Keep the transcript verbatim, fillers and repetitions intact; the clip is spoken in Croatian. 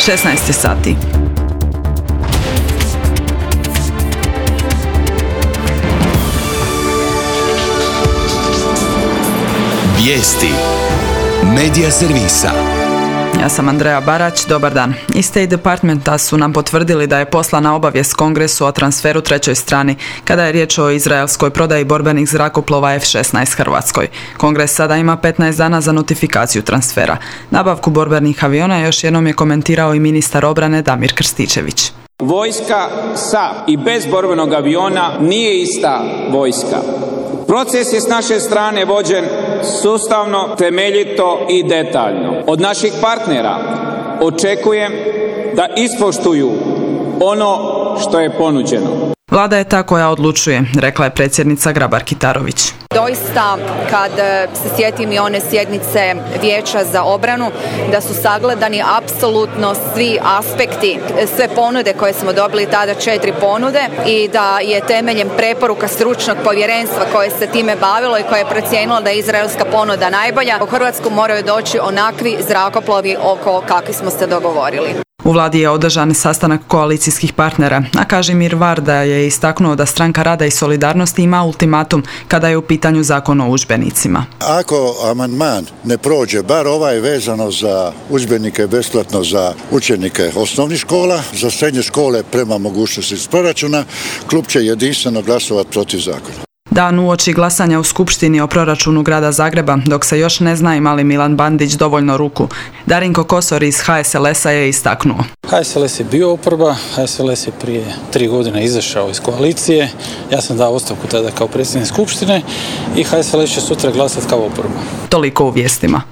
šesnaest sati. Vijesti Medija servisa. Ja sam Andreja Barać, dobar dan. Iz State Departmenta su nam potvrdili da je poslana obavijest Kongresu o transferu trećoj strani kada je riječ o izraelskoj prodaji borbenih zrakoplova F šesnaest Hrvatskoj. Kongres sada ima petnaest dana za notifikaciju transfera. Nabavku borbenih aviona još jednom je komentirao i ministar obrane Damir Krstičević. Vojska sa i bez borbenog aviona nije ista vojska. Proces je s naše strane vođen sustavno, temeljito i detaljno. Od naših partnera očekujem da ispoštuju ono što je ponuđeno. Vlada je ta koja odlučuje, rekla je predsjednica Grabar-Kitarović. Doista, kad se sjetim i one sjednice Vijeća za obranu, da su sagledani apsolutno svi aspekti, sve ponude koje smo dobili, tada četiri ponude, i da je temeljem preporuka stručnog povjerenstva koje se time bavilo i koje je procijenilo da je izraelska ponuda najbolja, u Hrvatsku moraju doći onakvi zrakoplovi oko kakvi smo se dogovorili. U vladi je održan sastanak koalicijskih partnera, a Kažimir Varda je istaknuo da Stranka rada i solidarnosti ima ultimatum kada je u pitanju zakon o udžbenicima. Ako amandman ne prođe, bar ovaj vezano za udžbenike besplatno za učenike osnovnih škola, za srednje škole prema mogućnosti iz proračuna, klub će jedinstveno glasovati protiv zakona. Dan uoči glasanja u Skupštini o proračunu grada Zagreba, dok se još ne zna ima li Milan Bandić dovoljno ruku, Darinko Kosor iz H S L S-a je istaknuo. H S L S je bio oporba, H S L S je prije tri godine izašao iz koalicije, ja sam dao ostavku tada kao predsjednik Skupštine i H S L S će sutra glasati kao oporba. Toliko u vijestima.